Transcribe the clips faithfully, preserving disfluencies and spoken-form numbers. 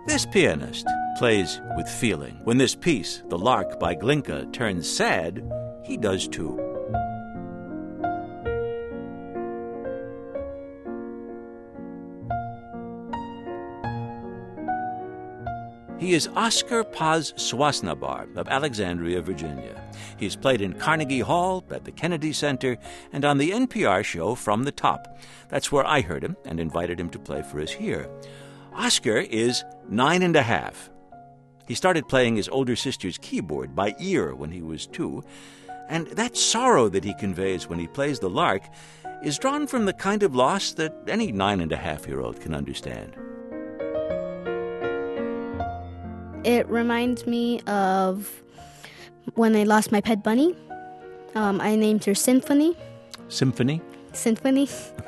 This pianist plays with feeling. When this piece, The Lark by Glinka, turns sad, he does too. He is Oscar Paz Swasnabar of Alexandria, Virginia. He's played in Carnegie Hall, at the Kennedy Center, and on the N P R show From the Top. That's where I heard him and invited him to play for us here. Oscar is nine and a half. He started playing his older sister's keyboard by ear when he was two, and that sorrow that he conveys when he plays the lark is drawn from the kind of loss that any nine-and-a-half-year-old can understand. It reminds me of when I lost my pet bunny. Um, I named her Symphony. Symphony? Symphony.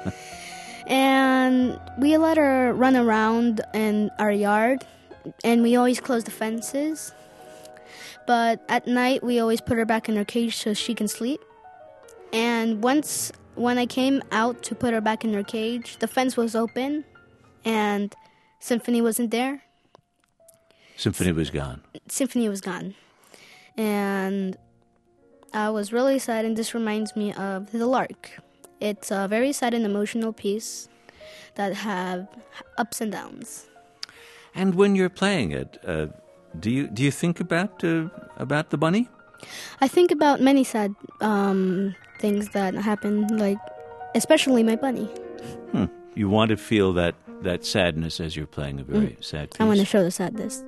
And we let her run around in our yard, and we always close the fences. But at night, we always put her back in her cage so she can sleep. And once, when I came out to put her back in her cage, the fence was open, and Symphony wasn't there. Symphony was gone. Symphony was gone. And I was really sad, and this reminds me of The Lark. It's a very sad and emotional piece that have ups and downs. And when you're playing it, uh, do you do you think about uh, about the bunny? I think about many sad um, things that happen, like especially my bunny. Hmm. You want to feel that, that sadness as you're playing a very mm. sad piece. I want to show the sadness.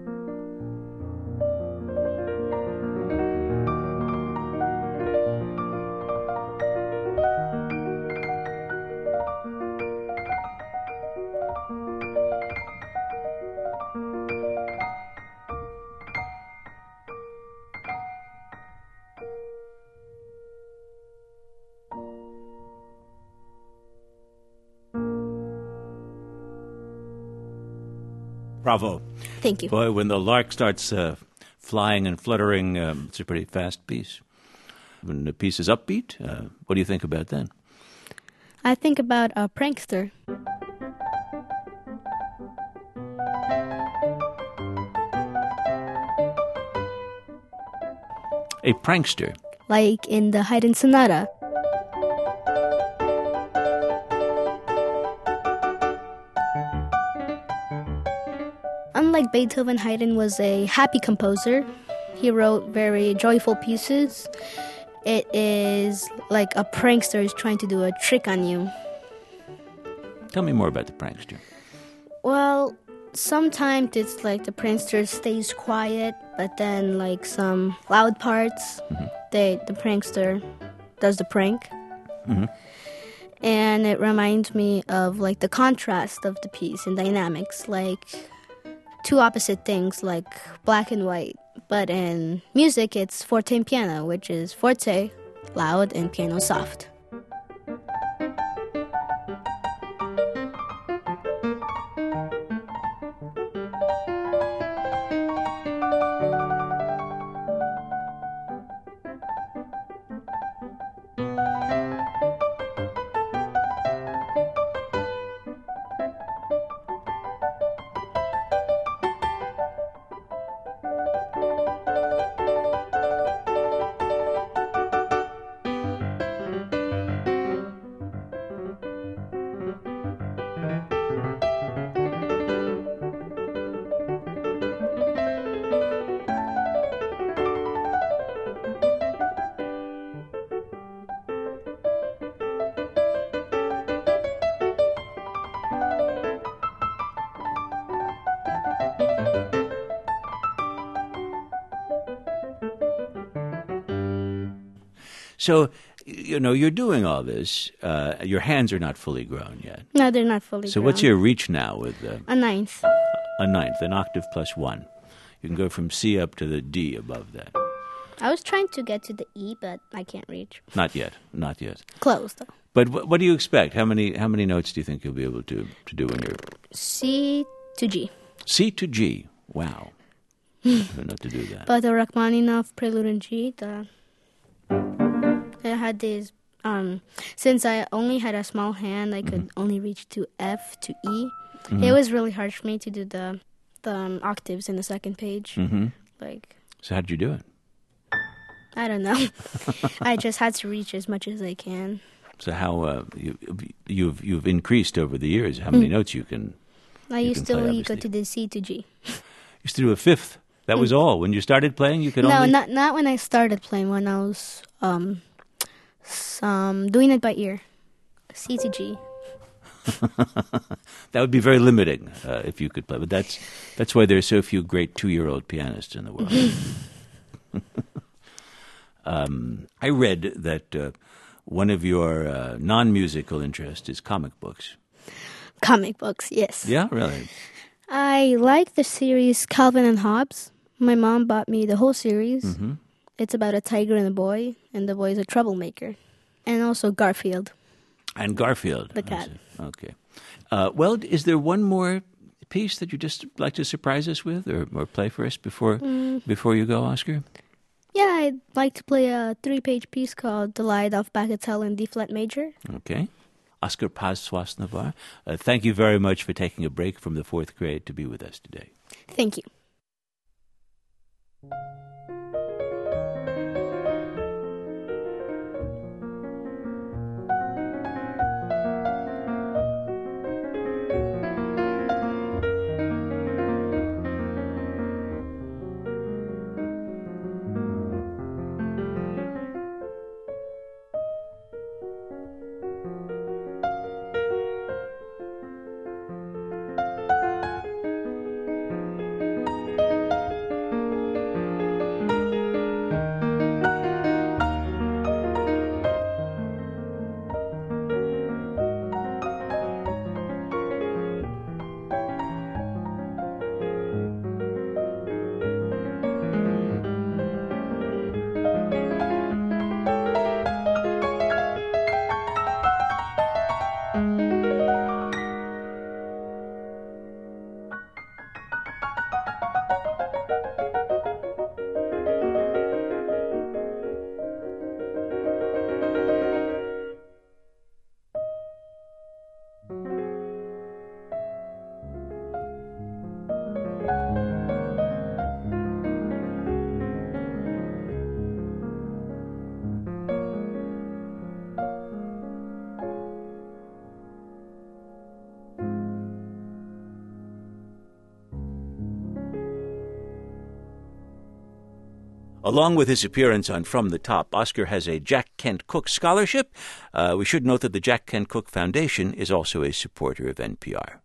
Bravo. Thank you. Boy, when the lark starts uh, flying and fluttering, um, it's a pretty fast piece. When the piece is upbeat, uh, what do you think about then? I think about a prankster. A prankster? Like in the Haydn Sonata. Unlike Beethoven, Haydn was a happy composer. He wrote very joyful pieces. It is like a prankster is trying to do a trick on you. Tell me more about the prankster. Well, sometimes it's like the prankster stays quiet, but then like some loud parts, mm-hmm. they the prankster does the prank. Mm-hmm. And it reminds me of like the contrast of the piece and dynamics, like two opposite things like black and white. But in music, it's forte and piano, which is forte, loud, and piano, soft. So, you know, you're doing all this. Uh, your hands are not fully grown yet. No, they're not fully so grown. So what's your reach now with... Uh, a ninth. A ninth, an octave plus one. You can go from C up to the D above that. I was trying to get to the E, but I can't reach. Not yet, not yet. Close, though. But w- what do you expect? How many how many notes do you think you'll be able to, to do when you're... C to G. C to G. Wow. I don't know to do that. But the Rachmaninoff Prelude in G, the... I had these, um, since I only had a small hand, I could mm-hmm. only reach to F to E. Mm-hmm. It was really hard for me to do the the um, octaves in the second page. Mm-hmm. Like, So how'd you do it? I don't know. I just had to reach as much as I can. So how uh, you, you've you've increased over the years how many mm. notes you can. I you used can to play, only go to the C to G. You used to do a fifth. That was all. When you started playing, you could no, only... not not when I started playing. When I was um, some doing it by ear, C to G. That would be very limiting uh, if you could play. But that's that's why there are so few great two-year-old pianists in the world. um, I read that uh, one of your uh, non-musical interests is comic books. Comic books, yes. Yeah, really. I like the series Calvin and Hobbes. My mom bought me the whole series. Mm-hmm. It's about a tiger and a boy, and the boy is a troublemaker. And also Garfield. And Garfield. The cat. Okay. Uh, well, is there one more piece that you just like to surprise us with or, or play for us before mm. before you go, Oscar? Yeah, I'd like to play a three-page piece called The Lied of Bagatelle in D-flat major. Okay. Oscar Paz Swasnavar, uh, thank you very much for taking a break from the fourth grade to be with us today. Thank you. Along with his appearance on From the Top, Oscar has a Jack Kent Cooke Scholarship. Uh, we should note that the Jack Kent Cooke Foundation is also a supporter of N P R.